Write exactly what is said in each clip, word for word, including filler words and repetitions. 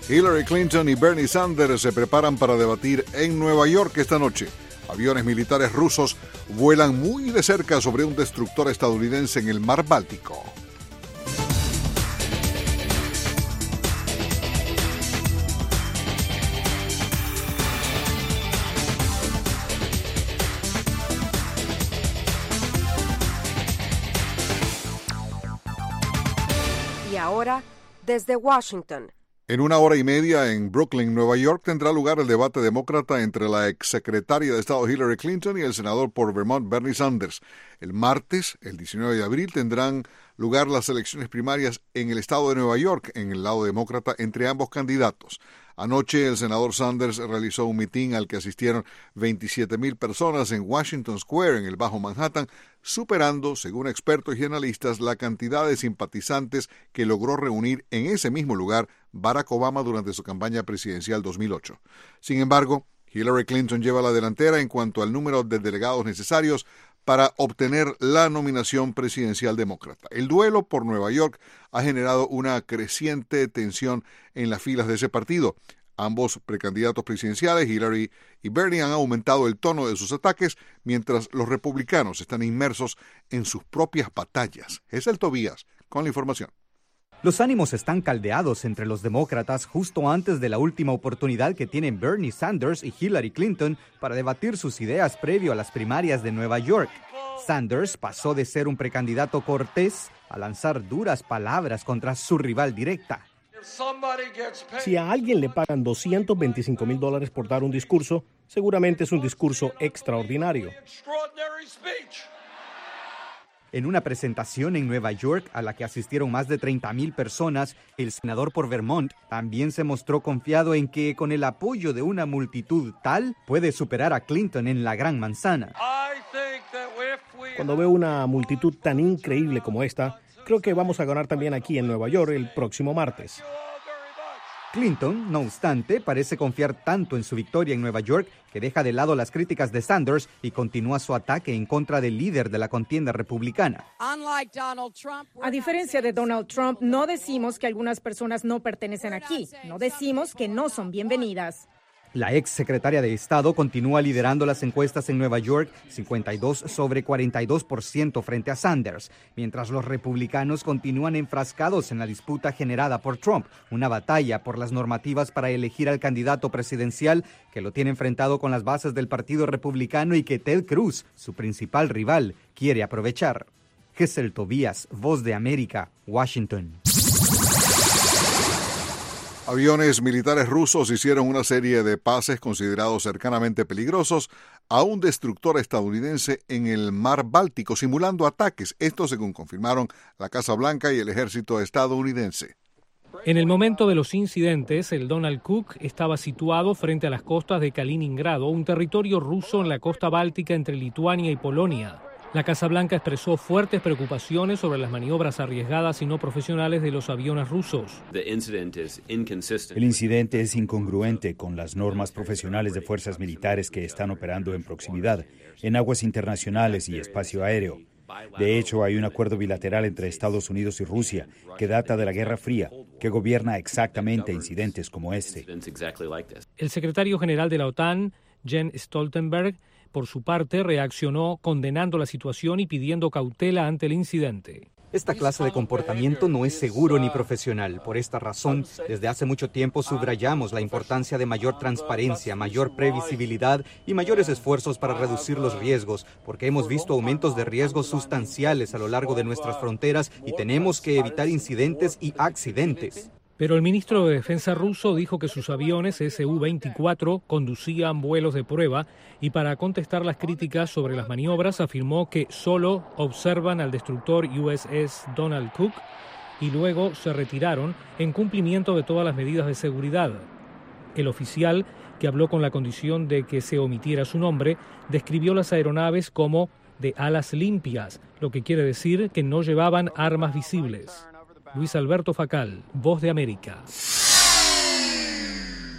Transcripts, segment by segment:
Hillary Clinton y Bernie Sanders se preparan para debatir en Nueva York esta noche. Aviones militares rusos vuelan muy de cerca sobre un destructor estadounidense en el mar Báltico. Y ahora, desde Washington. En una hora y media en Brooklyn, Nueva York, tendrá lugar el debate demócrata entre la exsecretaria de Estado Hillary Clinton y el senador por Vermont Bernie Sanders. El martes, el diecinueve de abril, tendrán lugar las elecciones primarias en el estado de Nueva York, en el lado demócrata, entre ambos candidatos. Anoche, el senador Sanders realizó un mitin al que asistieron veintisiete mil personas en Washington Square, en el Bajo Manhattan, superando, según expertos y analistas, la cantidad de simpatizantes que logró reunir en ese mismo lugar Barack Obama durante su campaña presidencial dos mil ocho. Sin embargo, Hillary Clinton lleva la delantera en cuanto al número de delegados necesarios para obtener la nominación presidencial demócrata. El duelo por Nueva York ha generado una creciente tensión en las filas de ese partido. Ambos precandidatos presidenciales, Hillary y Bernie, han aumentado el tono de sus ataques, mientras los republicanos están inmersos en sus propias batallas. Es el Tobías con la información. Los ánimos están caldeados entre los demócratas justo antes de la última oportunidad que tienen Bernie Sanders y Hillary Clinton para debatir sus ideas previo a las primarias de Nueva York. Sanders pasó de ser un precandidato cortés a lanzar duras palabras contra su rival directa. Si a alguien le pagan doscientos veinticinco mil dólares por dar un discurso, seguramente es un discurso extraordinario. En una presentación en Nueva York a la que asistieron más de treinta mil personas, el senador por Vermont también se mostró confiado en que con el apoyo de una multitud tal puede superar a Clinton en la Gran Manzana. Cuando veo una multitud tan increíble como esta, creo que vamos a ganar también aquí en Nueva York el próximo martes. Clinton, no obstante, parece confiar tanto en su victoria en Nueva York que deja de lado las críticas de Sanders y continúa su ataque en contra del líder de la contienda republicana. A diferencia de Donald Trump, no decimos que algunas personas no pertenecen aquí, no decimos que no son bienvenidas. La ex secretaria de Estado continúa liderando las encuestas en Nueva York, cincuenta y dos sobre cuarenta y dos por ciento frente a Sanders, mientras los republicanos continúan enfrascados en la disputa generada por Trump, una batalla por las normativas para elegir al candidato presidencial que lo tiene enfrentado con las bases del Partido Republicano y que Ted Cruz, su principal rival, quiere aprovechar. Gesell Tobías, Voz de América, Washington. Aviones militares rusos hicieron una serie de pases considerados cercanamente peligrosos a un destructor estadounidense en el mar Báltico, simulando ataques. Esto según confirmaron la Casa Blanca y el ejército estadounidense. En el momento de los incidentes, el Donald Cook estaba situado frente a las costas de Kaliningrado, un territorio ruso en la costa báltica entre Lituania y Polonia. La Casa Blanca expresó fuertes preocupaciones sobre las maniobras arriesgadas y no profesionales de los aviones rusos. El incidente es incongruente con las normas profesionales de fuerzas militares que están operando en proximidad, en aguas internacionales y espacio aéreo. De hecho, hay un acuerdo bilateral entre Estados Unidos y Rusia que data de la Guerra Fría, que gobierna exactamente incidentes como este. El secretario general de la OTAN, Jens Stoltenberg, por su parte, reaccionó condenando la situación y pidiendo cautela ante el incidente. Esta clase de comportamiento no es seguro ni profesional. Por esta razón, desde hace mucho tiempo subrayamos la importancia de mayor transparencia, mayor previsibilidad y mayores esfuerzos para reducir los riesgos, porque hemos visto aumentos de riesgos sustanciales a lo largo de nuestras fronteras y tenemos que evitar incidentes y accidentes. Pero el ministro de Defensa ruso dijo que sus aviones S U veinticuatro conducían vuelos de prueba y para contestar las críticas sobre las maniobras afirmó que solo observan al destructor U S S Donald Cook y luego se retiraron en cumplimiento de todas las medidas de seguridad. El oficial, que habló con la condición de que se omitiera su nombre, describió las aeronaves como de alas limpias, lo que quiere decir que no llevaban armas visibles. Luis Alberto Facal, Voz de América.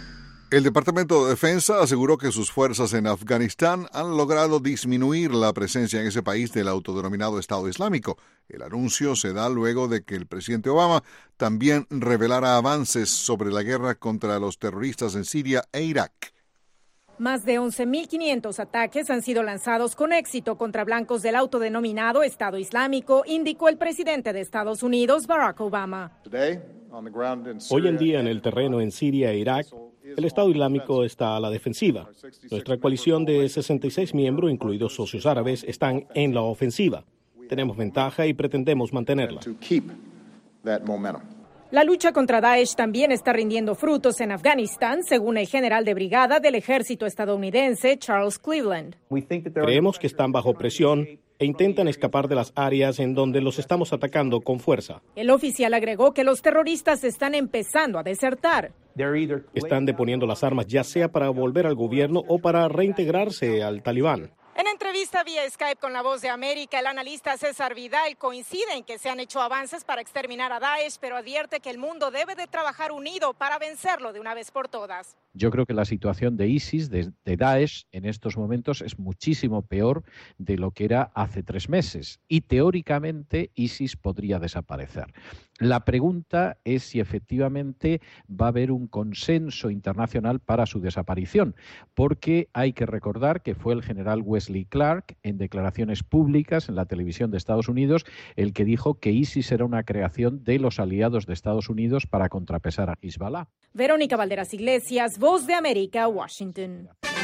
El Departamento de Defensa aseguró que sus fuerzas en Afganistán han logrado disminuir la presencia en ese país del autodenominado Estado Islámico. El anuncio se da luego de que el presidente Obama también revelara avances sobre la guerra contra los terroristas en Siria e Irak. Más de once mil quinientos ataques han sido lanzados con éxito contra blancos del autodenominado Estado Islámico, indicó el presidente de Estados Unidos, Barack Obama. Hoy en día en el terreno en Siria e Irak, el Estado Islámico está a la defensiva. Nuestra coalición de sesenta y seis miembros, incluidos socios árabes, están en la ofensiva. Tenemos ventaja y pretendemos mantenerla. La lucha contra Daesh también está rindiendo frutos en Afganistán, según el general de brigada del ejército estadounidense, Charles Cleveland. Creemos que están bajo presión e intentan escapar de las áreas en donde los estamos atacando con fuerza. El oficial agregó que los terroristas están empezando a desertar. Están deponiendo las armas ya sea para volver al gobierno o para reintegrarse al Talibán. En entrevista vía Skype con La Voz de América, el analista César Vidal coincide en que se han hecho avances para exterminar a Daesh, pero advierte que el mundo debe de trabajar unido para vencerlo de una vez por todas. Yo creo que la situación de ISIS, de, de Daesh, en estos momentos es muchísimo peor de lo que era hace tres meses. Y teóricamente ISIS podría desaparecer. La pregunta es si efectivamente va a haber un consenso internacional para su desaparición, porque hay que recordar que fue el general Wesley Clark, en declaraciones públicas en la televisión de Estados Unidos, el que dijo que ISIS era una creación de los aliados de Estados Unidos para contrapesar a Hezbollah. Verónica Valderas Iglesias, Voz de América, Washington.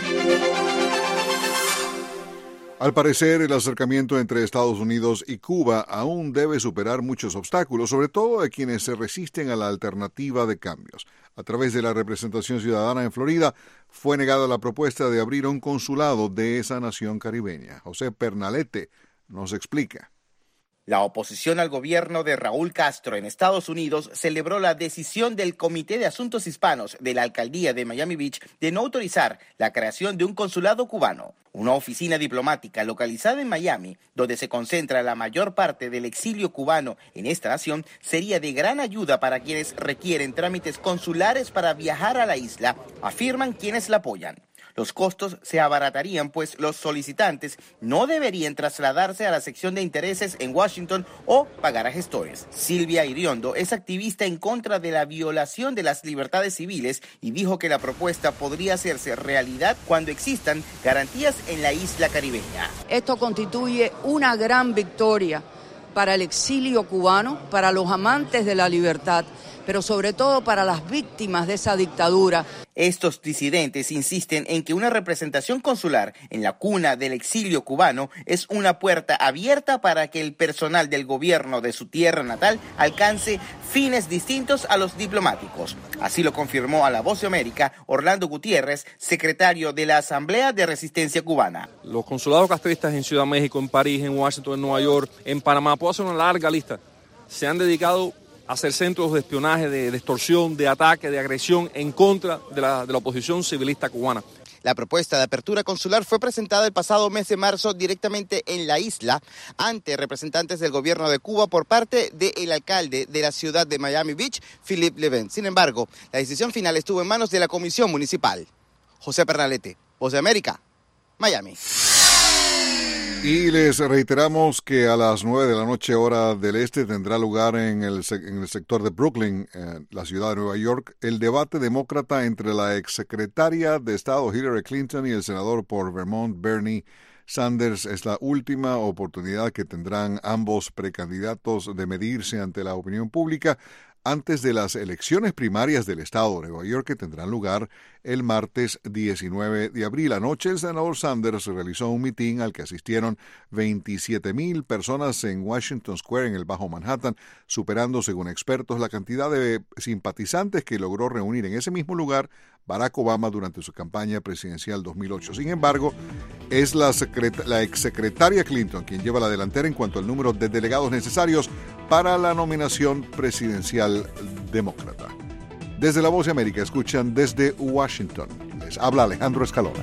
Al parecer, el acercamiento entre Estados Unidos y Cuba aún debe superar muchos obstáculos, sobre todo de quienes se resisten a la alternativa de cambios. A través de la representación ciudadana en Florida, fue negada la propuesta de abrir un consulado de esa nación caribeña. José Pernalete nos explica. La oposición al gobierno de Raúl Castro en Estados Unidos celebró la decisión del Comité de Asuntos Hispanos de la Alcaldía de Miami Beach de no autorizar la creación de un consulado cubano. Una oficina diplomática localizada en Miami, donde se concentra la mayor parte del exilio cubano en esta nación, sería de gran ayuda para quienes requieren trámites consulares para viajar a la isla, afirman quienes la apoyan. Los costos se abaratarían, pues los solicitantes no deberían trasladarse a la sección de intereses en Washington o pagar a gestores. Silvia Iriondo es activista en contra de la violación de las libertades civiles y dijo que la propuesta podría hacerse realidad cuando existan garantías en la isla caribeña. Esto constituye una gran victoria para el exilio cubano, para los amantes de la libertad, pero sobre todo para las víctimas de esa dictadura. Estos disidentes insisten en que una representación consular en la cuna del exilio cubano es una puerta abierta para que el personal del gobierno de su tierra natal alcance fines distintos a los diplomáticos. Así lo confirmó a La Voz de América Orlando Gutiérrez, secretario de la Asamblea de Resistencia Cubana. Los consulados castristas en Ciudad de México, en París, en Washington, en Nueva York, en Panamá, puedo hacer una larga lista, se han dedicado a ser centros de espionaje, de, de extorsión, de ataque, de agresión en contra de la, de la oposición civilista cubana. La propuesta de apertura consular fue presentada el pasado mes de marzo directamente en la isla ante representantes del gobierno de Cuba por parte del alcalde de la ciudad de Miami Beach, Philippe Levin. Sin embargo, la decisión final estuvo en manos de la comisión municipal. José Pernalete, Voz de América, Miami. Y les reiteramos que a las nueve de la noche hora del este tendrá lugar en el, en el sector de Brooklyn, en la ciudad de Nueva York, el debate demócrata entre la exsecretaria de Estado Hillary Clinton y el senador por Vermont Bernie Sanders. Es la última oportunidad que tendrán ambos precandidatos de medirse ante la opinión pública antes de las elecciones primarias del estado de Nueva York que tendrán lugar el martes diecinueve de abril. Anoche el senador Sanders realizó un mitin al que asistieron veintisiete mil personas en Washington Square en el Bajo Manhattan, superando, según expertos, la cantidad de simpatizantes que logró reunir en ese mismo lugar Barack Obama durante su campaña presidencial dos mil ocho. Sin embargo, es la, secret- la exsecretaria Clinton quien lleva la delantera en cuanto al número de delegados necesarios para la nominación presidencial demócrata. Desde La Voz de América escuchan desde Washington. Les habla Alejandro Escalona.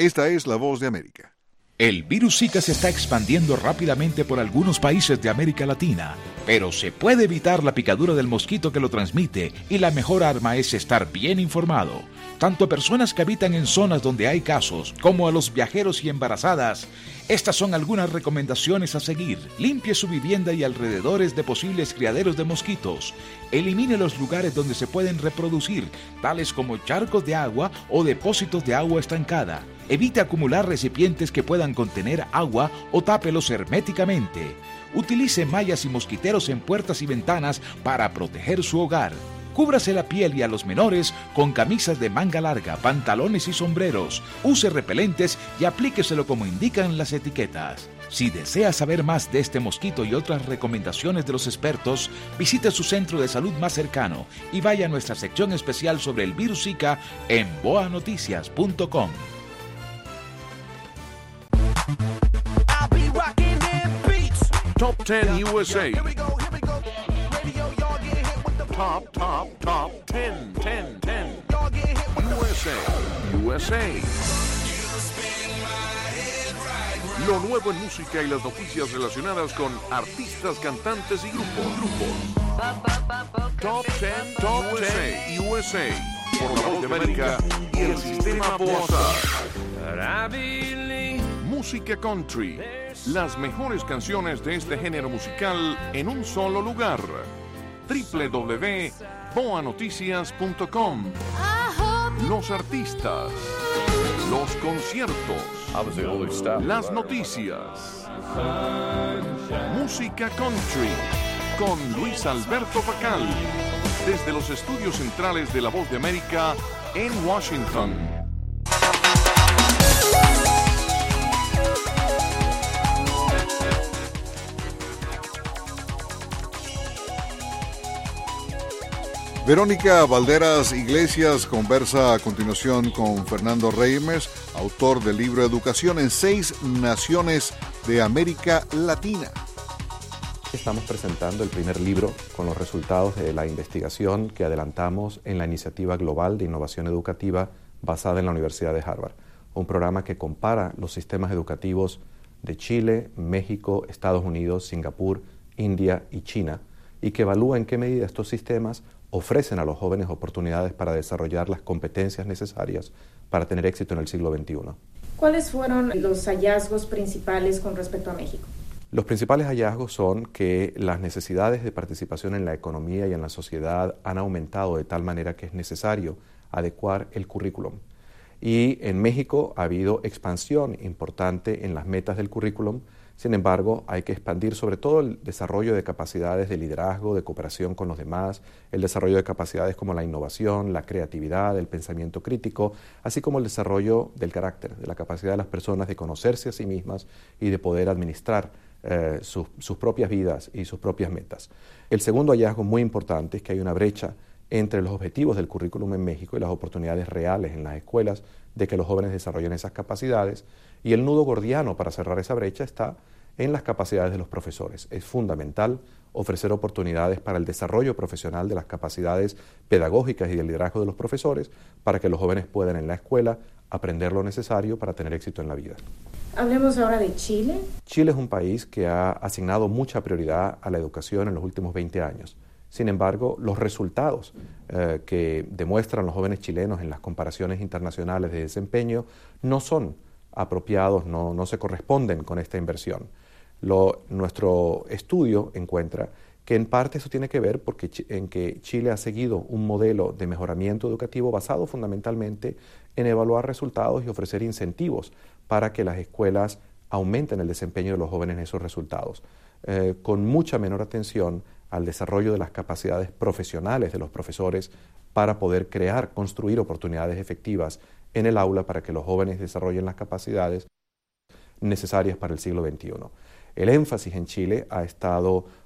Esta es La Voz de América. El virus Zika se está expandiendo rápidamente por algunos países de América Latina, pero se puede evitar la picadura del mosquito que lo transmite y la mejor arma es estar bien informado. Tanto a personas que habitan en zonas donde hay casos, como a los viajeros y embarazadas. Estas son algunas recomendaciones a seguir. Limpie su vivienda y alrededores de posibles criaderos de mosquitos. Elimine los lugares donde se pueden reproducir, tales como charcos de agua o depósitos de agua estancada. Evite acumular recipientes que puedan contener agua o tápelos herméticamente. Utilice mallas y mosquiteros en puertas y ventanas para proteger su hogar. Cúbrase la piel y a los menores con camisas de manga larga, pantalones y sombreros. Use repelentes y aplíqueselo como indican las etiquetas. Si desea saber más de este mosquito y otras recomendaciones de los expertos, visite su centro de salud más cercano y vaya a nuestra sección especial sobre el virus Zika en boa noticias punto com. Top ten U S A. Top, top, top ten, ten, ten. U S A, U S A. Lo nuevo en música y las noticias relacionadas con artistas, cantantes y grupos. grupos. Top ten, top ten, U S A. Por La Voz de América y el Sistema Boazar. Música country. Las mejores canciones de este género musical en un solo lugar. doble u doble u doble u punto boa noticias punto com. Los artistas, los conciertos, las noticias. Música country con Luis Alberto Facal desde los estudios centrales de La Voz de América en Washington. Verónica Valderas Iglesias conversa a continuación con Fernando Reimers, autor del libro Educación en seis naciones de América Latina. Estamos presentando el primer libro con los resultados de la investigación que adelantamos en la Iniciativa Global de Innovación Educativa basada en la Universidad de Harvard, un programa que compara los sistemas educativos de Chile, México, Estados Unidos, Singapur, India y China, y que evalúa en qué medida estos sistemas ofrecen a los jóvenes oportunidades para desarrollar las competencias necesarias para tener éxito en el siglo veintiuno. ¿Cuáles fueron los hallazgos principales con respecto a México? Los principales hallazgos son que las necesidades de participación en la economía y en la sociedad han aumentado de tal manera que es necesario adecuar el currículum. Y en México ha habido expansión importante en las metas del currículum. Sin embargo, hay que expandir sobre todo el desarrollo de capacidades de liderazgo, de cooperación con los demás, el desarrollo de capacidades como la innovación, la creatividad, el pensamiento crítico, así como el desarrollo del carácter, de la capacidad de las personas de conocerse a sí mismas y de poder administrar eh, sus, sus propias vidas y sus propias metas. El segundo hallazgo muy importante es que hay una brecha entre los objetivos del currículum en México y las oportunidades reales en las escuelas de que los jóvenes desarrollen esas capacidades, y el nudo gordiano para cerrar esa brecha está en las capacidades de los profesores. Es fundamental ofrecer oportunidades para el desarrollo profesional de las capacidades pedagógicas y del liderazgo de los profesores para que los jóvenes puedan en la escuela aprender lo necesario para tener éxito en la vida. Hablemos ahora de Chile. Chile es un país que ha asignado mucha prioridad a la educación en los últimos veinte años. Sin embargo, los resultados eh, que demuestran los jóvenes chilenos en las comparaciones internacionales de desempeño no son apropiados, no, no se corresponden con esta inversión. Lo, nuestro estudio encuentra que en parte eso tiene que ver porque en que Chile ha seguido un modelo de mejoramiento educativo basado fundamentalmente en evaluar resultados y ofrecer incentivos para que las escuelas aumenten el desempeño de los jóvenes en esos resultados, eh, con mucha menor atención al desarrollo de las capacidades profesionales de los profesores para poder crear, construir oportunidades efectivas en el aula para que los jóvenes desarrollen las capacidades necesarias para el siglo veintiuno. El énfasis en Chile ha estado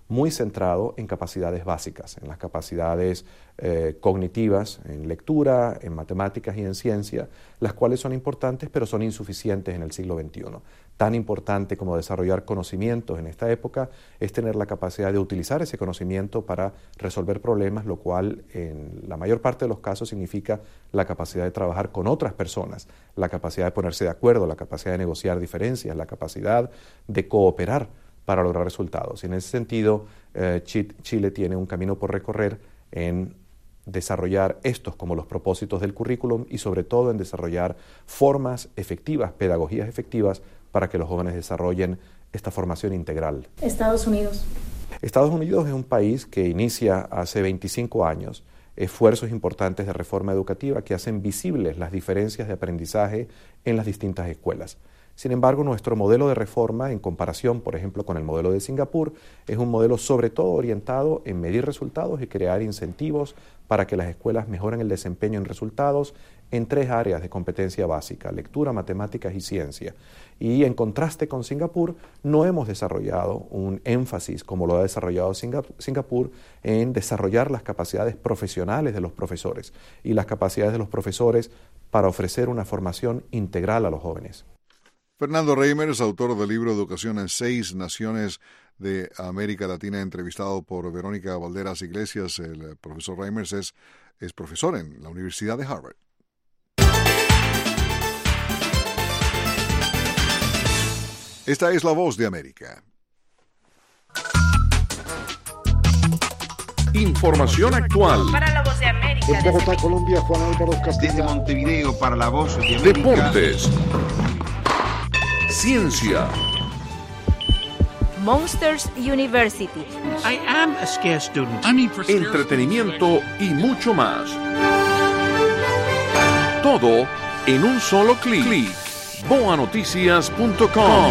muy centrado en capacidades básicas, en las capacidades eh, cognitivas, en lectura, en matemáticas y en ciencia, las cuales son importantes pero son insuficientes en el siglo veintiuno. Tan importante como desarrollar conocimientos en esta época es tener la capacidad de utilizar ese conocimiento para resolver problemas, lo cual en la mayor parte de los casos significa la capacidad de trabajar con otras personas, la capacidad de ponerse de acuerdo, la capacidad de negociar diferencias, la capacidad de cooperar para lograr resultados. Y en ese sentido, eh, Chile tiene un camino por recorrer en desarrollar estos como los propósitos del currículum y sobre todo en desarrollar formas efectivas, pedagogías efectivas para que los jóvenes desarrollen esta formación integral. Estados Unidos. Estados Unidos es un país que inicia hace veinticinco años esfuerzos importantes de reforma educativa que hacen visibles las diferencias de aprendizaje en las distintas escuelas. Sin embargo, nuestro modelo de reforma, en comparación, por ejemplo, con el modelo de Singapur, es un modelo sobre todo orientado en medir resultados y crear incentivos para que las escuelas mejoren el desempeño en resultados en tres áreas de competencia básica: lectura, matemáticas y ciencia. Y en contraste con Singapur, no hemos desarrollado un énfasis, como lo ha desarrollado Singapur, en desarrollar las capacidades profesionales de los profesores y las capacidades de los profesores para ofrecer una formación integral a los jóvenes. Fernando Reimers, autor del libro Educación en seis naciones de América Latina, entrevistado por Verónica Valderas Iglesias. El profesor Reimers es, es profesor en la Universidad de Harvard. Esta es La Voz de América. Información actual. Para La Voz de América. En Bogotá, Colombia, Juan Álvaro Castillo. Desde Montevideo, para La Voz de América. Deportes. Ciencia. Monsters University. I am a scarce student. Entretenimiento y mucho más. Todo en un solo clic. boa noticias punto com.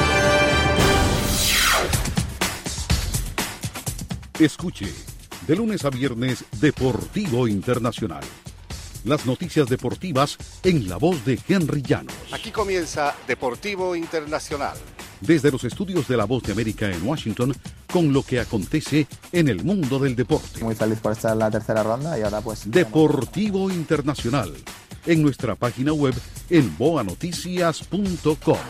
Escuche, de lunes a viernes, Deportivo Internacional. Las noticias deportivas en la voz de Henry Llanos. Aquí comienza Deportivo Internacional. Desde los estudios de La Voz de América en Washington, con lo que acontece en el mundo del deporte. Muy feliz por estar en la tercera ronda y ahora pues... Deportivo Internacional, en nuestra página web en boa noticias punto com.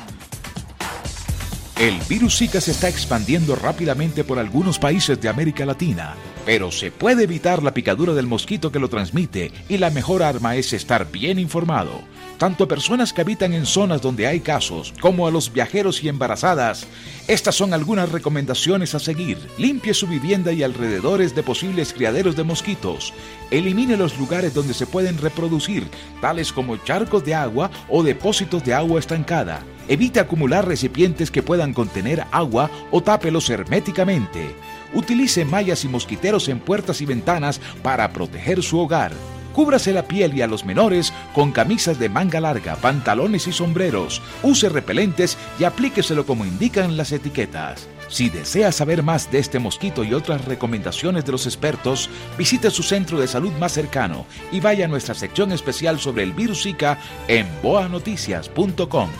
El virus Zika se está expandiendo rápidamente por algunos países de América Latina, pero se puede evitar la picadura del mosquito que lo transmite y la mejor arma es estar bien informado. Tanto a personas que habitan en zonas donde hay casos, como a los viajeros y embarazadas. Estas son algunas recomendaciones a seguir. Limpie su vivienda y alrededores de posibles criaderos de mosquitos. Elimine los lugares donde se pueden reproducir, tales como charcos de agua o depósitos de agua estancada. Evite acumular recipientes que puedan contener agua o tápelos herméticamente. Utilice mallas y mosquiteros en puertas y ventanas para proteger su hogar. Cúbrase la piel y a los menores con camisas de manga larga, pantalones y sombreros. Use repelentes y aplíqueselo como indican las etiquetas. Si desea saber más de este mosquito y otras recomendaciones de los expertos, visite su centro de salud más cercano y vaya a nuestra sección especial sobre el virus Zika en boa noticias punto com.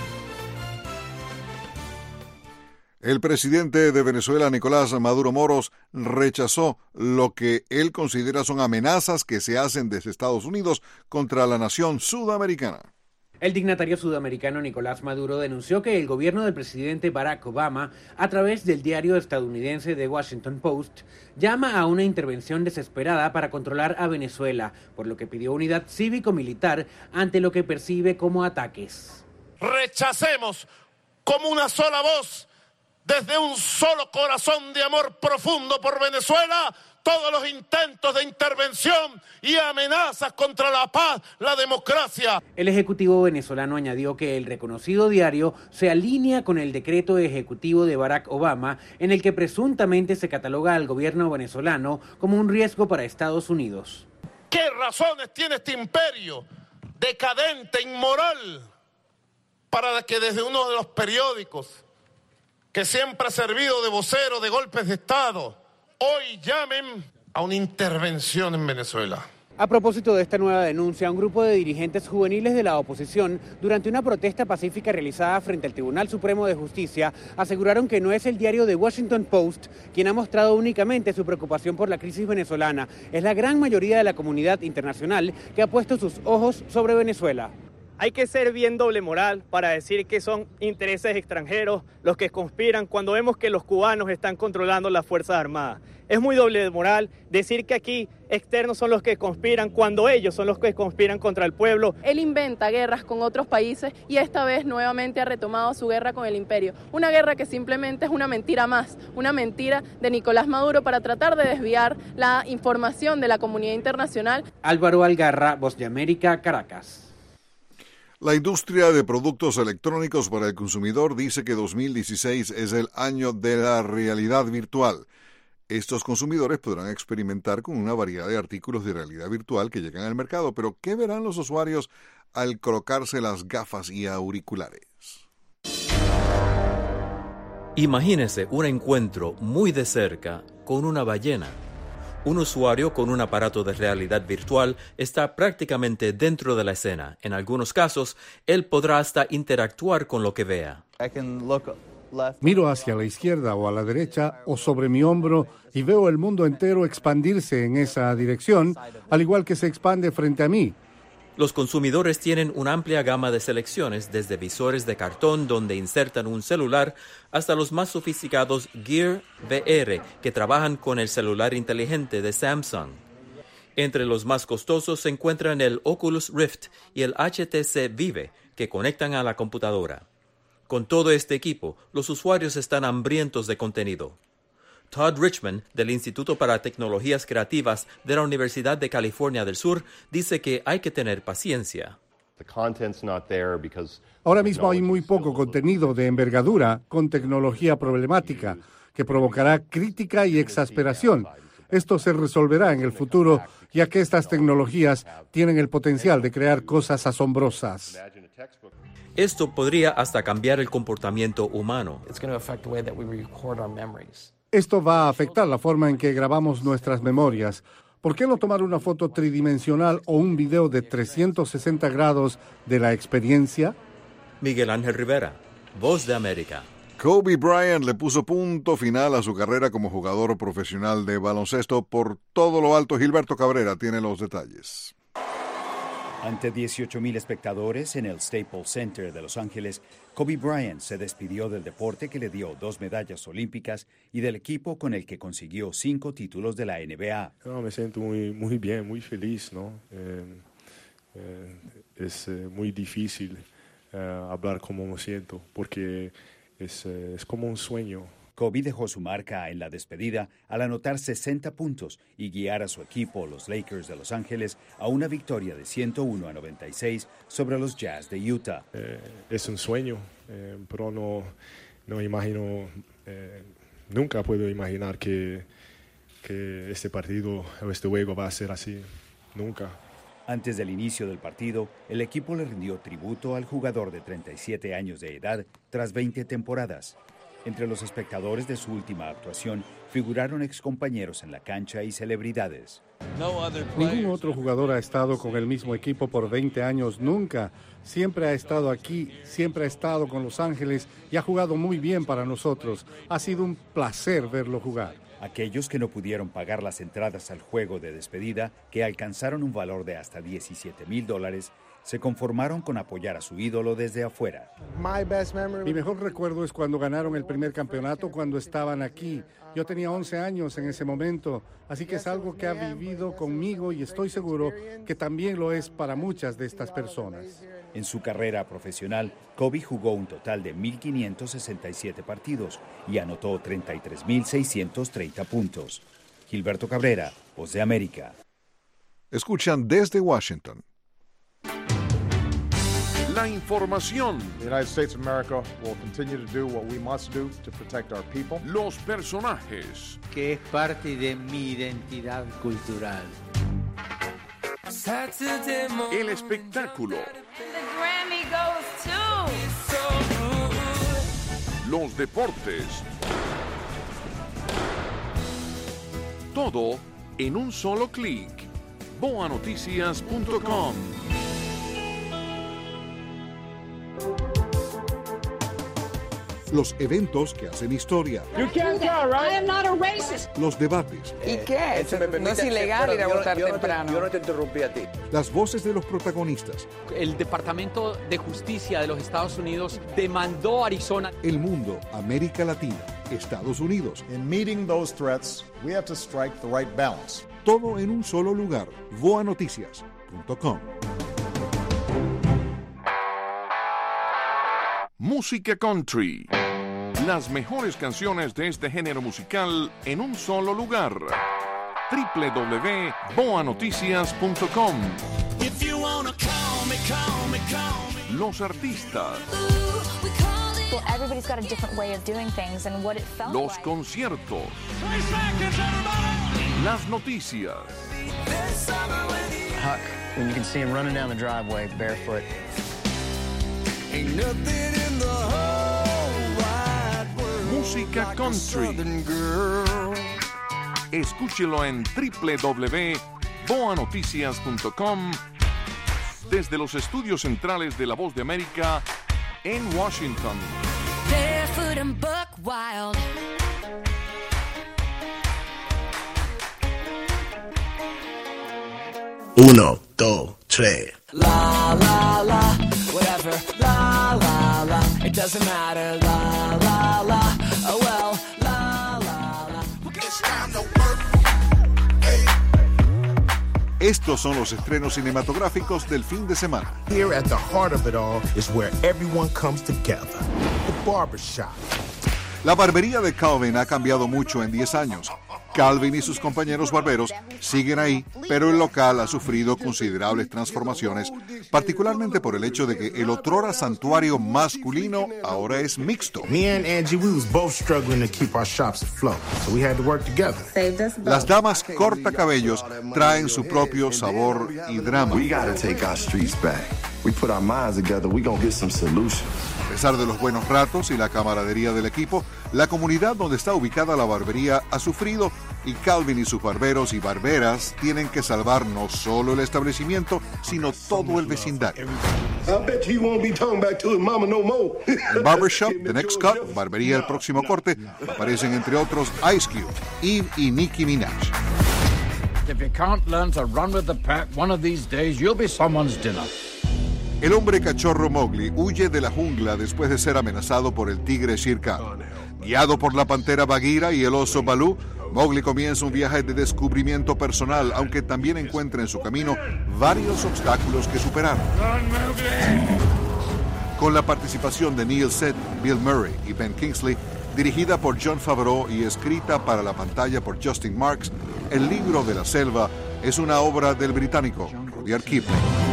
El presidente de Venezuela, Nicolás Maduro Moros, rechazó lo que él considera son amenazas que se hacen desde Estados Unidos contra la nación sudamericana. El dignatario sudamericano Nicolás Maduro denunció que el gobierno del presidente Barack Obama, a través del diario estadounidense The Washington Post, llama a una intervención desesperada para controlar a Venezuela, por lo que pidió unidad cívico-militar ante lo que percibe como ataques. Rechacemos como una sola voz, desde un solo corazón de amor profundo por Venezuela, todos los intentos de intervención y amenazas contra la paz, la democracia. El ejecutivo venezolano añadió que el reconocido diario se alinea con el decreto ejecutivo de Barack Obama, en el que presuntamente se cataloga al gobierno venezolano como un riesgo para Estados Unidos. ¿Qué razones tiene este imperio decadente, inmoral, para que desde uno de los periódicos que siempre ha servido de vocero de golpes de Estado, hoy llamen a una intervención en Venezuela? A propósito de esta nueva denuncia, un grupo de dirigentes juveniles de la oposición, durante una protesta pacífica realizada frente al Tribunal Supremo de Justicia, aseguraron que no es el diario The Washington Post quien ha mostrado únicamente su preocupación por la crisis venezolana. Es la gran mayoría de la comunidad internacional que ha puesto sus ojos sobre Venezuela. Hay que ser bien doble moral para decir que son intereses extranjeros los que conspiran cuando vemos que los cubanos están controlando las Fuerzas Armadas. Es muy doble moral decir que aquí externos son los que conspiran cuando ellos son los que conspiran contra el pueblo. Él inventa guerras con otros países y esta vez nuevamente ha retomado su guerra con el imperio. Una guerra que simplemente es una mentira más, una mentira de Nicolás Maduro para tratar de desviar la información de la comunidad internacional. Álvaro Algarra, Voz de América, Caracas. La industria de productos electrónicos para el consumidor dice que dos mil dieciséis es el año de la realidad virtual. Estos consumidores podrán experimentar con una variedad de artículos de realidad virtual que llegan al mercado, pero ¿qué verán los usuarios al colocarse las gafas y auriculares? Imagínese un encuentro muy de cerca con una ballena. Un usuario con un aparato de realidad virtual está prácticamente dentro de la escena. En algunos casos, él podrá hasta interactuar con lo que vea. Miro hacia la izquierda o a la derecha o sobre mi hombro y veo el mundo entero expandirse en esa dirección, al igual que se expande frente a mí. Los consumidores tienen una amplia gama de selecciones, desde visores de cartón donde insertan un celular hasta los más sofisticados Gear V R que trabajan con el celular inteligente de Samsung. Entre los más costosos se encuentran el Oculus Rift y el H T C Vive, que conectan a la computadora. Con todo este equipo, los usuarios están hambrientos de contenido. Todd Richman, del Instituto para Tecnologías Creativas de la Universidad de California del Sur, dice que hay que tener paciencia. Ahora mismo hay muy poco contenido de envergadura con tecnología problemática que provocará crítica y exasperación. Esto se resolverá en el futuro, ya que estas tecnologías tienen el potencial de crear cosas asombrosas. Esto podría hasta cambiar el comportamiento humano. Esto va a afectar la forma en que grabamos nuestras memorias. ¿Por qué no tomar una foto tridimensional o un video de trescientos sesenta grados de la experiencia? Miguel Ángel Rivera, Voz de América. Kobe Bryant le puso punto final a su carrera como jugador profesional de baloncesto por todo lo alto. Gilberto Cabrera tiene los detalles. Ante dieciocho mil espectadores en el Staples Center de Los Ángeles, Kobe Bryant se despidió del deporte que le dio dos medallas olímpicas y del equipo con el que consiguió cinco títulos de la N B A. No, me siento muy, muy bien, muy feliz, ¿no? Eh, eh, es eh, muy difícil eh, hablar como me siento porque es, eh, es como un sueño. Kobe dejó su marca en la despedida al anotar sesenta puntos y guiar a su equipo, los Lakers de Los Ángeles, a una victoria de ciento uno a noventa y seis sobre los Jazz de Utah. Eh, es un sueño, eh, pero no, no imagino, eh, nunca puedo imaginar que, que este partido o este juego va a ser así, nunca. Antes del inicio del partido, el equipo le rindió tributo al jugador de treinta y siete años de edad tras veinte temporadas. Entre los espectadores de su última actuación figuraron excompañeros en la cancha y celebridades. Ningún otro jugador ha estado con el mismo equipo por veinte años, nunca. Siempre ha estado aquí, siempre ha estado con Los Ángeles y ha jugado muy bien para nosotros. Ha sido un placer verlo jugar. Aquellos que no pudieron pagar las entradas al juego de despedida, que alcanzaron un valor de hasta diecisiete mil dólares, se conformaron con apoyar a su ídolo desde afuera. Mi mejor recuerdo es cuando ganaron el primer campeonato cuando estaban aquí. Yo tenía once años en ese momento, así que es algo que ha vivido conmigo y estoy seguro que también lo es para muchas de estas personas. En su carrera profesional, Kobe jugó un total de mil quinientos sesenta y siete partidos y anotó treinta y tres mil seiscientos treinta puntos. Gilberto Cabrera, Voz de América. Escuchan desde Washington. La información. The United States of America will continue to do what we must do to protect our people. Los personajes. Que es parte de mi identidad cultural. El espectáculo. The Grammy goes to... Los deportes. Todo en un solo clic. boa noticias punto com. Los eventos que hacen historia. Los debates. ¿Y qué? No es ilegal ir a votar temprano. Yo no te interrumpí a ti. Las voces de los protagonistas. El Departamento de Justicia de los Estados Unidos demandó a Arizona. El mundo, América Latina, Estados Unidos. In meeting those threats, we have to strike the right balance. Todo en un solo lugar. boa noticias punto com. Música country. Las mejores canciones de este género musical en un solo lugar. doble u doble u doble u punto boa noticias punto com. Los artistas. Well, everybody's got a different way of doing things and what it felt Los like. conciertos. Las noticias. Huck, when you can see him running down the driveway barefoot. Ain't nothing in the whole wide world. Música country. Escúchelo en doble u doble u doble u punto boa noticias punto com desde los estudios centrales de La Voz de América en Washington. Barefoot and buck wild. Uno, dos, tres. La la la, whatever. La la la, it doesn't matter. La la la, oh well. La la la. It's time to work. Estos son los estrenos cinematográficos del fin de semana. Here at the heart of it all is where everyone comes together. The barbershop. La barbería de Calvin ha cambiado mucho en diez años. Calvin y sus compañeros barberos siguen ahí, pero el local ha sufrido considerables transformaciones, particularmente por el hecho de que el otrora santuario masculino ahora es mixto. Me and Angie, we was both struggling to keep our shops afloat, so we had to work together. Las damas cortacabellos traen su propio sabor y drama. We gotta take our streets back. We put our minds together, we gonna get some solutions. A pesar de los buenos ratos y la camaradería del equipo, la comunidad donde está ubicada la barbería ha sufrido y Calvin y sus barberos y barberas tienen que salvar no solo el establecimiento, sino todo el vecindario. En Barbershop, The Next Cut, Barbería El Próximo Corte, aparecen entre otros Ice Cube, Eve y Nicki Minaj. If you can't learn to run with the pack, one of these days you'll be someone's dinner. El hombre cachorro Mowgli huye de la jungla después de ser amenazado por el tigre Shere Khan. Guiado por la pantera Bagheera y el oso Baloo, Mowgli comienza un viaje de descubrimiento personal, aunque también encuentra en su camino varios obstáculos que superar. Con la participación de Neil Seth, Bill Murray y Ben Kingsley, dirigida por Jon Favreau y escrita para la pantalla por Justin Marks, El libro de la selva es una obra del británico Rudyard Kipling.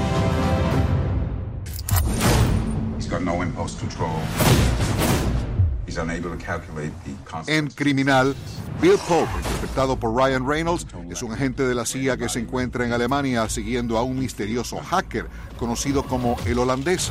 No impulse control. He's unable to calculate the En Criminal, Bill Pope, interpretado por Ryan Reynolds, es un agente de la C I A que se encuentra en Alemania siguiendo a un misterioso hacker conocido como el holandés.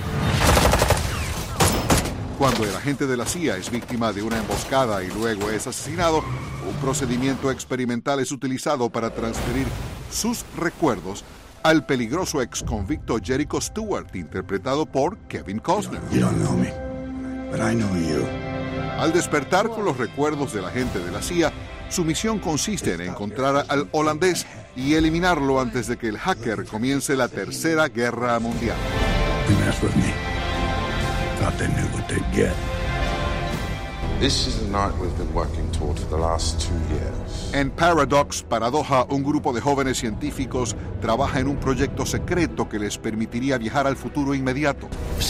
Cuando el agente de la C I A es víctima de una emboscada y luego es asesinado, un procedimiento experimental es utilizado para transferir sus recuerdos al peligroso ex convicto Jericho Stewart, interpretado por Kevin Costner. You don't know me, but I know you. Al despertar con los recuerdos del agente de la C I A, su misión consiste en encontrar al holandés y eliminarlo antes de que el hacker comience la Tercera Guerra Mundial. You mess with me. Thought they knew what they'd get. This is an art we've been working toward for the last two years. En Paradox, Paradoja, un grupo de jóvenes científicos trabaja en un proyecto secreto que les permitiría viajar al futuro inmediato.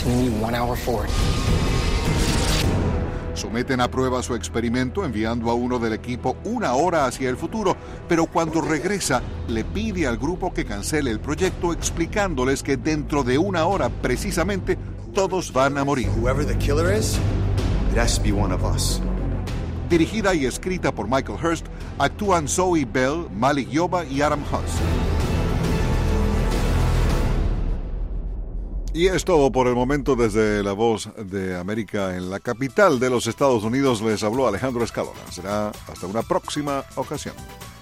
Someten a prueba su experimento enviando a uno del equipo una hora hacia el futuro, pero cuando regresa le pide al grupo que cancele el proyecto explicándoles que dentro de una hora precisamente todos van a morir. Whoever the killer is, it has to be one of us. Dirigida y escrita por Michael Hurst, actúan Zoe Bell, Malik Yoba y Adam Huss. Y es todo por el momento desde La Voz de América en la capital de los Estados Unidos. Les habló Alejandro Escalona. Será hasta una próxima ocasión.